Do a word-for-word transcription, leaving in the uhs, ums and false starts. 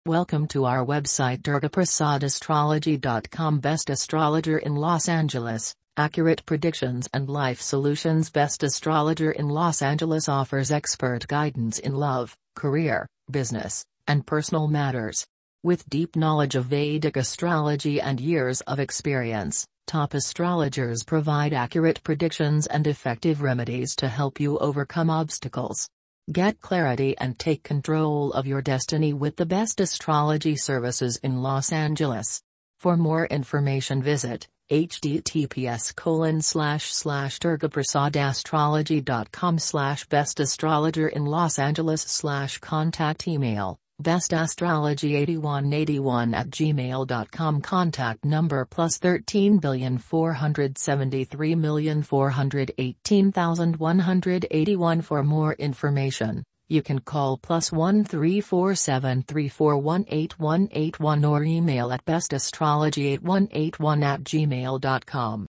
Welcome to our website durga prasad astrology dot com. Best astrologer in Los Angeles, accurate predictions and life solutions. Best astrologer in Los Angeles offers expert guidance in love, career, business, and personal matters. With deep knowledge of Vedic astrology and years of experience, top astrologers provide accurate predictions and effective remedies to help you overcome obstacles. Get clarity and take control of your destiny with the best astrology services in Los Angeles. For more information visit https colon slash slash durga prasad astrology dot com slash best astrologer in Los Angeles slash contact email bestastrology eighty-one eighty-one at gmail dot com. Contact number plus thirteen billion four hundred seventy-three million four hundred eighteen thousand one hundred eighty-one. For more information, you can call plus one three four seven three four one eight one eight one or email at bestastrology eight one eight one at gmail dot com.